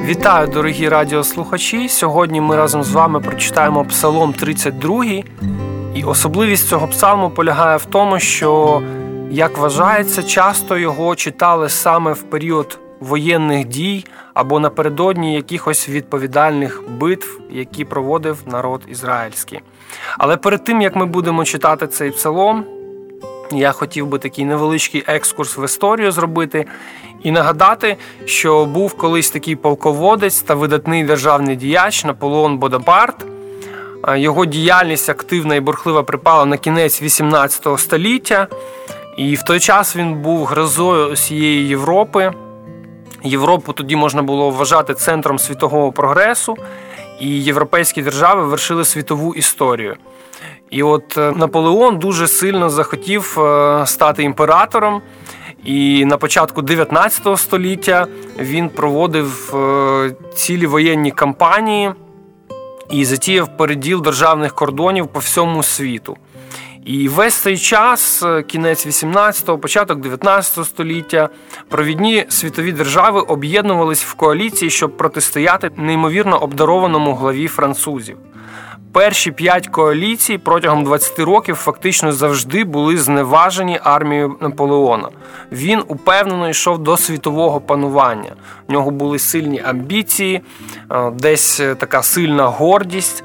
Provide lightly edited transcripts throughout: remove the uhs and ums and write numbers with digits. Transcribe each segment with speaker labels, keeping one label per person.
Speaker 1: Вітаю, дорогі радіослухачі! Сьогодні ми разом з вами прочитаємо Псалом 32. І особливість цього псалму полягає в тому, що, як вважається, часто його читали саме в період воєнних дій або напередодні якихось відповідальних битв, які проводив народ ізраїльський. Але перед тим, як ми будемо читати цей псалом, я хотів би такий невеличкий екскурс в історію зробити і нагадати, що був колись такий полководець та видатний державний діяч Наполеон Бонапарт. Його діяльність активна і бурхлива припала на кінець 18 століття, і в той час він був грозою усієї Європи. Європу тоді можна було вважати центром світового прогресу, і європейські держави вершили світову історію. І от Наполеон дуже сильно захотів стати імператором, і на початку 19 століття він проводив цілі воєнні кампанії і затіяв переділ державних кордонів по всьому світу. І весь цей час, кінець 18-го, початок 19 століття, провідні світові держави об'єднувались в коаліції, щоб протистояти неймовірно обдарованому главі французів. Перші 5 коаліцій протягом 20 років фактично завжди були зневажені армією Наполеона. Він упевнено йшов до світового панування. У нього були сильні амбіції, десь така сильна гордість,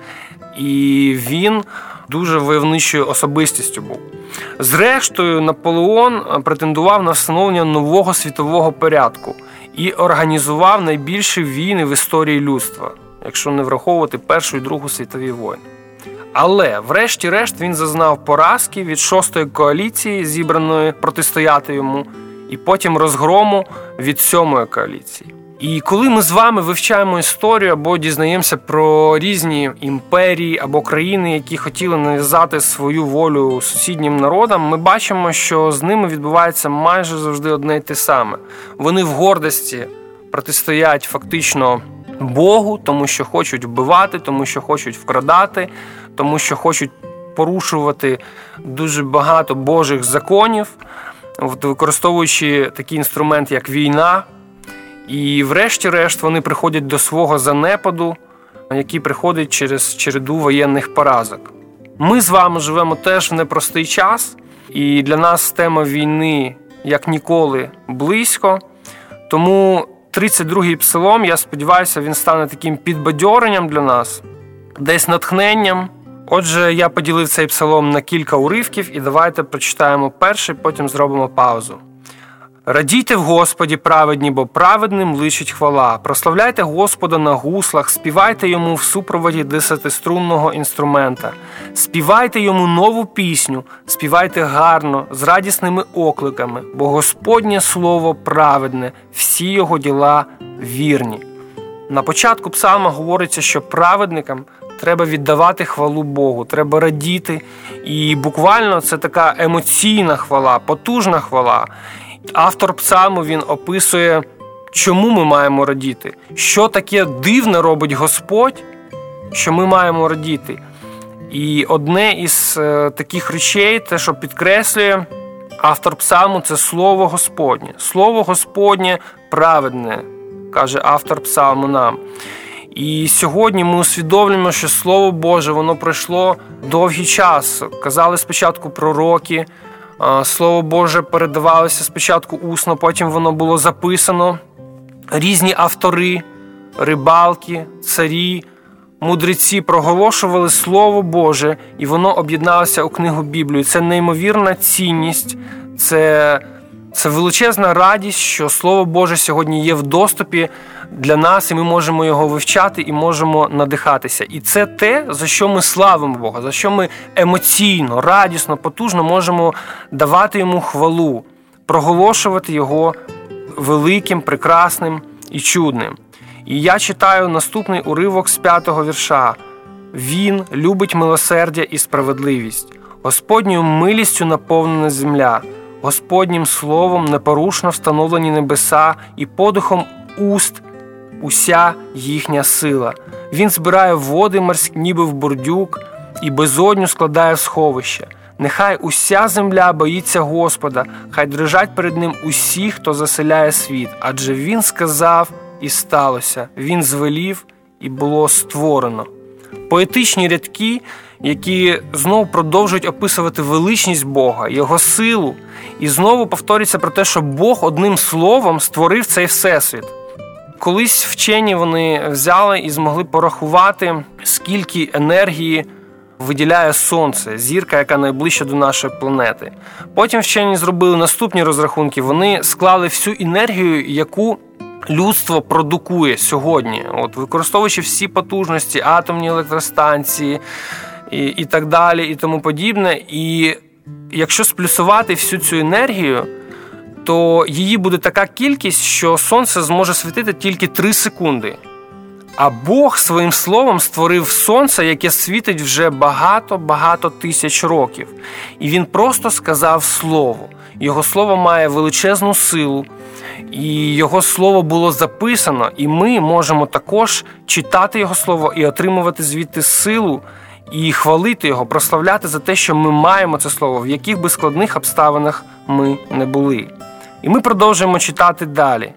Speaker 1: і він дуже войовничою особистістю був. Зрештою, Наполеон претендував на встановлення нового світового порядку і організував найбільші війни в історії людства, якщо не враховувати Першу і Другу світові війни. Але, врешті-решт, він зазнав поразки від 6-ї коаліції, зібраної протистояти йому, і потім розгрому від 7-ї коаліції. І коли ми з вами вивчаємо історію або дізнаємося про різні імперії або країни, які хотіли нав'язати свою волю сусіднім народам, ми бачимо, що з ними відбувається майже завжди одне й те саме. Вони в гордості протистоять фактично Богу, тому що хочуть вбивати, тому що хочуть вкрадати, тому що хочуть порушувати дуже багато Божих законів, використовуючи такий інструмент, як війна. І врешті-решт вони приходять до свого занепаду, який приходить через череду воєнних поразок. Ми з вами живемо теж в непростий час, і для нас тема війни як ніколи близько. Тому 32-й псалом, я сподіваюся, він стане таким підбадьоренням для нас, десь натхненням. Отже, я поділив цей псалом на кілька уривків, і давайте прочитаємо перший, потім зробимо паузу. «Радійте в Господі, праведні, бо праведним личить хвала. Прославляйте Господа на гуслах, співайте йому в супроводі 10-струнного інструмента. Співайте йому нову пісню, співайте гарно, з радісними окликами, бо Господнє слово праведне, всі його діла вірні». На початку псалма говориться, що праведникам треба віддавати хвалу Богу, треба радіти. І буквально це така емоційна хвала, потужна хвала. Автор псалму, він описує, чому ми маємо радіти, що таке дивне робить Господь, що ми маємо радіти. І одне із таких речей, те, що підкреслює автор псалму, це слово Господнє. Слово Господнє праведне, каже автор псалму нам. І сьогодні ми усвідомлюємо, що Слово Боже, воно пройшло довгий час. Казали спочатку пророки, Слово Боже передавалося спочатку усно, потім воно було записано. Різні автори, рибалки, царі, мудреці проголошували Слово Боже, і воно об'єдналося у книгу Біблію. Це неймовірна цінність, це величезна радість, що Слово Боже сьогодні є в доступі для нас, і ми можемо його вивчати і можемо надихатися. І це те, за що ми славимо Бога, за що ми емоційно, радісно, потужно можемо давати йому хвалу, проголошувати його великим, прекрасним і чудним. І я читаю наступний уривок з 5-го вірша. «Він любить милосердя і справедливість. Господньою милістю наповнена земля. Господнім словом непорушно встановлені небеса і подихом уст уся їхня сила. Він збирає води морські, ніби в бурдюк, і безодню складає в сховище. Нехай уся земля боїться Господа, хай дрижать перед ним усі, хто заселяє світ. Адже він сказав, і сталося. Він звелів, і було створено. Поетичні рядки, які знову продовжують описувати величність Бога, Його силу. І знову повторюється про те, що Бог одним словом створив цей всесвіт. Колись вчені вони взяли і змогли порахувати, скільки енергії виділяє Сонце, зірка, яка найближча до нашої планети. Потім вчені зробили наступні розрахунки. Вони склали всю енергію, яку людство продукує сьогодні. Використовуючи всі потужності, атомні електростанції і так далі, і тому подібне. І якщо сплюсувати всю цю енергію, то її буде така кількість, що Сонце зможе світити тільки 3 секунди. А Бог своїм словом створив Сонце, яке світить вже багато тисяч років. І Він просто сказав слово. Його слово має величезну силу. І Його слово було записано, і ми можемо також читати Його слово і отримувати звідти силу, і хвалити Його, прославляти за те, що ми маємо це слово, в яких би складних обставинах ми не були. І ми продовжуємо читати далі.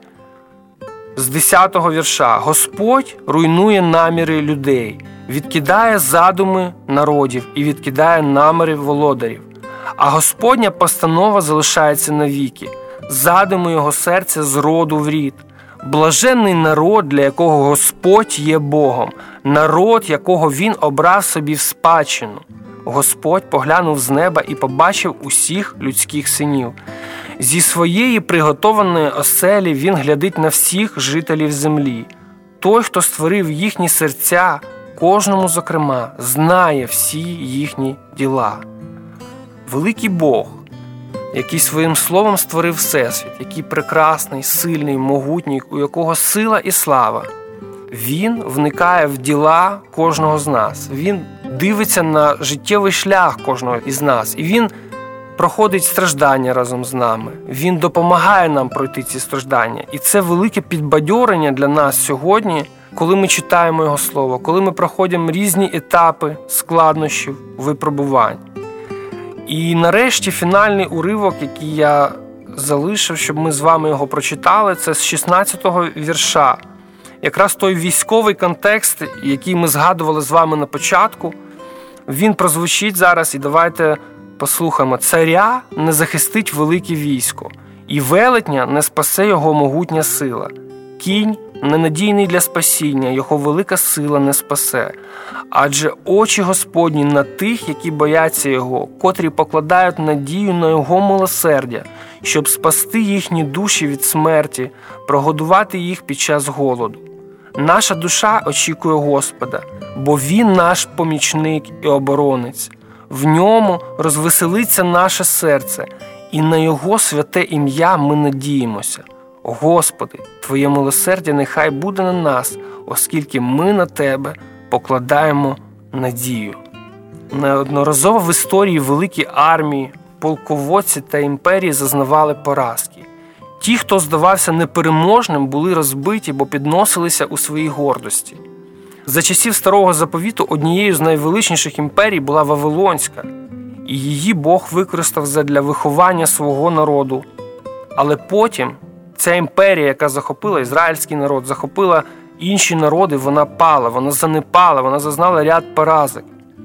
Speaker 1: З 10-го вірша. «Господь руйнує наміри людей, відкидає задуми народів і відкидає наміри володарів. А Господня постанова залишається навіки, задуми Його серця з роду в рід. Блаженний народ, для якого Господь є Богом, народ, якого Він обрав собі в спадщину. Господь поглянув з неба і побачив усіх людських синів. Зі своєї приготованої оселі Він глядить на всіх жителів землі. Той, хто створив їхні серця, кожному зокрема, знає всі їхні діла». Великий Бог, який своїм словом створив всесвіт, який прекрасний, сильний, могутній, у якого сила і слава, Він вникає в діла кожного з нас. Він дивиться на життєвий шлях кожного із нас. І Він проходить страждання разом з нами. Він допомагає нам пройти ці страждання. І це велике підбадьорення для нас сьогодні, коли ми читаємо Його Слово, коли ми проходимо різні етапи складнощів, випробувань. І нарешті фінальний уривок, який я залишив, щоб ми з вами його прочитали, це з 16-го вірша. Якраз той військовий контекст, який ми згадували з вами на початку, він прозвучить зараз, і давайте послухаємо. «Царя не захистить велике військо, і велетня не спасе його могутня сила. Кінь ненадійний для спасіння, його велика сила не спасе. Адже очі Господні на тих, які бояться Його, котрі покладають надію на Його милосердя, щоб спасти їхні душі від смерті, прогодувати їх під час голоду. Наша душа очікує Господа, бо Він наш помічник і оборонець. В Ньому розвеселиться наше серце, і на Його святе ім'я ми надіємося. Господи, Твоє милосердя нехай буде на нас, оскільки ми на Тебе покладаємо надію». Неодноразово в історії великі армії, полководці та імперії зазнавали поразки. Ті, хто здавався непереможним, були розбиті, бо підносилися у своїй гордості. За часів Старого Заповіту однією з найвеличніших імперій була Вавилонська, і її Бог використав задля виховання свого народу. Але потім ця імперія, яка захопила ізраїльський народ, захопила інші народи, вона пала, вона занепала, вона зазнала ряд поразок.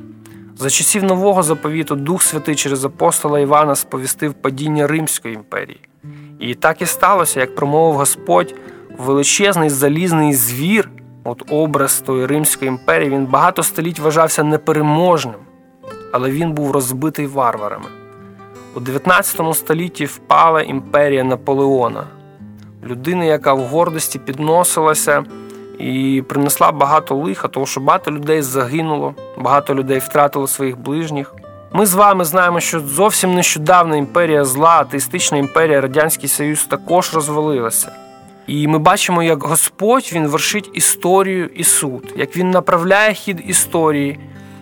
Speaker 1: За часів Нового Заповіту Дух Святий через апостола Івана сповістив падіння Римської імперії. І так і сталося, як промовив Господь, величезний залізний звір, образ тої Римської імперії, він багато століть вважався непереможним, але він був розбитий варварами. У 19 столітті впала імперія Наполеона. Людина, яка в гордості підносилася і принесла багато лиха, тому що багато людей загинуло, багато людей втратило своїх ближніх. Ми з вами знаємо, що зовсім нещодавно імперія зла, атеїстична імперія, Радянський Союз також розвалилася. І ми бачимо, як Господь, Він вершить історію і суд, як Він направляє хід історії.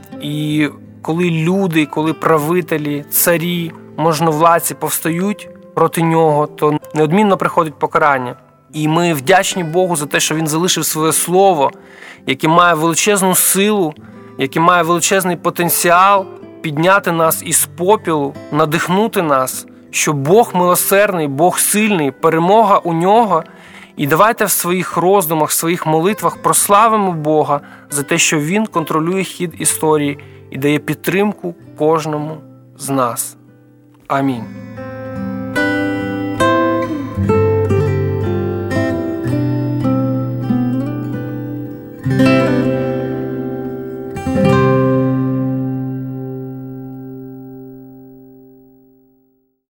Speaker 1: І коли люди, коли правителі, царі, можновладці повстають проти Нього, то неодмінно приходить покарання. І ми вдячні Богу за те, що Він залишив своє слово, яке має величезну силу, яке має величезний потенціал підняти нас із попілу, надихнути нас, що Бог милосердний, Бог сильний, перемога у Нього. І давайте в своїх роздумах, в своїх молитвах прославимо Бога за те, що Він контролює хід історії і дає підтримку кожному з нас. Амінь.